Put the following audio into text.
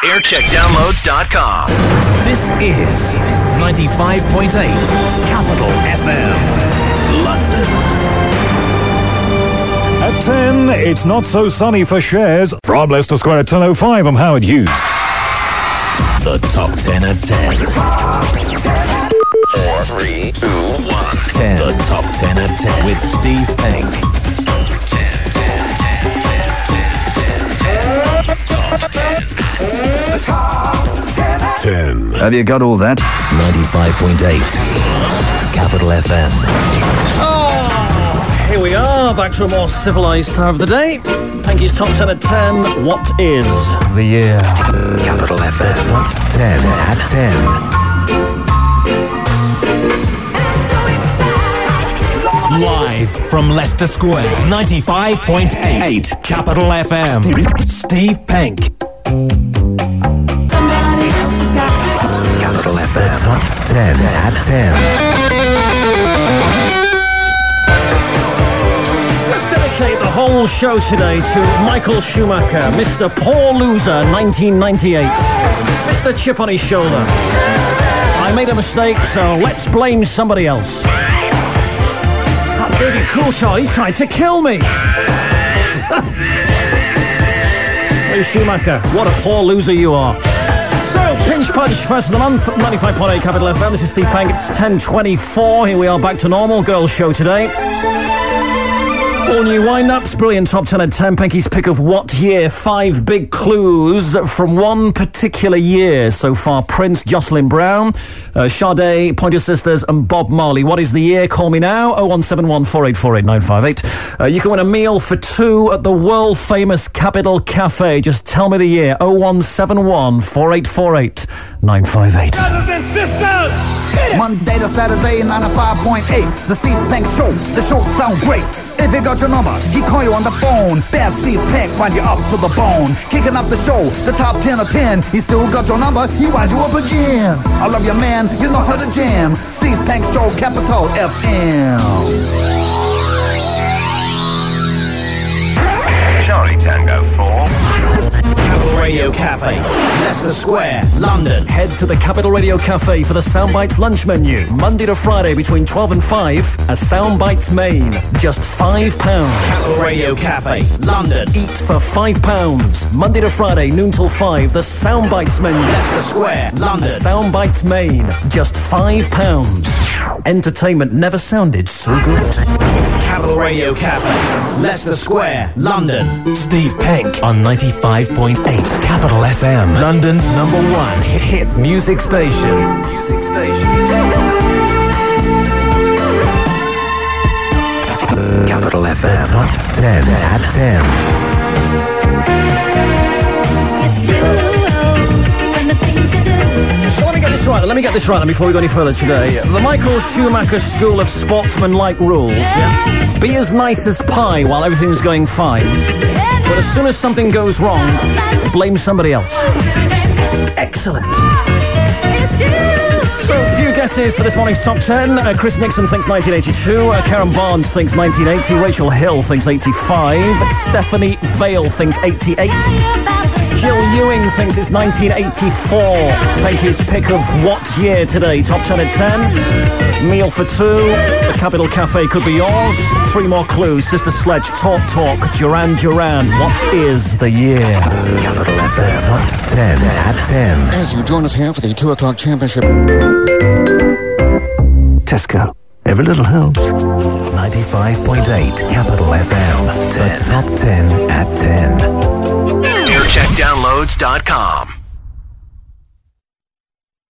aircheckdownloads.com. This is 95.8 Capital FM, London. At 10, it's not so sunny for shares. From Leicester Square at 10:05, I'm Howard Hughes. The top 10 at 10. 4, 3, 2, 1. 10. The top 10 at 10 with Steve Penk. The top 10 at 10. Have you got all that? 95.8 Capital FM. Oh, here we are, back to a more civilised time of the day. Penky's top 10 at 10. What is the year? Capital FM. Top 10 at 10. Live from Leicester Square, 95.8 Capital FM. Steve Penk. Capital FM. Top 10 at 10. Let's dedicate the whole show today to Michael Schumacher, Mr. Poor Loser 1998. Mr. Chip on his shoulder. I made a mistake, so let's blame somebody else. David Coulthard, he tried to kill me. Hey Schumacher, what a poor loser you are. So, Pinch Punch, first of the month, 95.8 Capital FM. This is Steve Penk. It's 10:24. Here we are, back to normal. Girls' show today. All new wind-ups, brilliant top 10 at 10. Penky's pick of what year? 5 big clues from one particular year so far. Prince, Jocelyn Brown, Sade, Pointer Sisters, and Bob Marley. What is the year? Call me now, 0171 484 958. You can win a meal for 2 at the world-famous Capital Cafe. Just tell me the year, 0171 484 958. Brothers and sisters! Monday to Saturday, 95.8. The Steve Penk Show. The show sounds great. If you got your number, he call you on the phone. Bad Steve Penk wind you up to the bone. Kicking up the show, the top 10 of 10. He still got your number, he wind you up again. I love your man, you know how to jam. Steve Penk Show, Capital FM. Charlie Tango 4. Capital Radio Cafe, Leicester Square, London. Head to the Capital Radio Cafe for the Soundbites lunch menu. Monday to Friday between 12 and 5, a Soundbites main. Just £5. Capital Radio Cafe, London. Eat for £5. Monday to Friday, noon till 5, the Soundbites menu. Leicester Square, London. Soundbites main. Just £5. Entertainment never sounded so good. Capital Radio Cafe, Leicester Square, London. Steve Penk on 95.8 Capital FM, London's #1 hit music station. Capital FM, top 10 at 10. So let me get this right before we go any further today. The Michael Schumacher School of Sportsmanlike rules, yeah? Be as nice as pie while everything's going fine. But as soon as something goes wrong, blame somebody else. Excellent. So, a few guesses for this morning's top 10. Chris Nixon thinks 1982. Karen Barnes thinks 1980. Rachel Hill thinks 85. Stephanie Vale thinks 88. Jill Ewing thinks it's 1984. Penky's pick of what year today? Top 10 at 10. Meal for 2. The Capital Cafe could be yours. 3 more clues. Sister Sledge, Talk, Duran Duran. What is the year? Capital FM, top 10 at 10. As you join us here for the 2 o'clock championship. Tesco. Every little helps. 95.8 Capital FM. The top 10 at 10. aircheckdownloads.com.